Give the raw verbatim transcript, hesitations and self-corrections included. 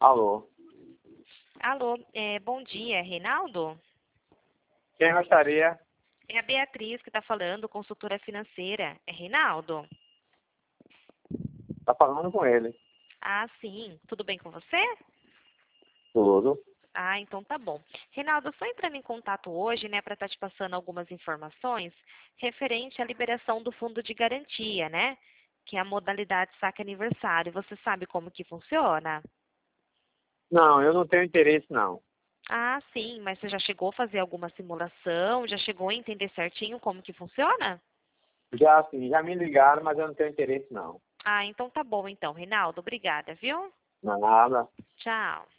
Alô, Alô, é, bom dia, Reinaldo? quem gostaria? É a Beatriz que está falando, consultora financeira. É Reinaldo? Tá falando com ele. Ah, sim. Tudo bem com você? Tudo. Ah, então tá bom. Reinaldo, eu só entrando em contato hoje, né, para estar te passando algumas informações referente à liberação do fundo de garantia, né? Que é a modalidade saque aniversário. Você sabe como que funciona? Não, eu não tenho interesse, não. Ah, sim, mas você já chegou a fazer alguma simulação? Já chegou a entender certinho como que funciona? Já, assim, já me ligaram, mas eu não tenho interesse, não. Ah, então tá bom então, Reinaldo. Obrigada, viu? Nada. Tchau.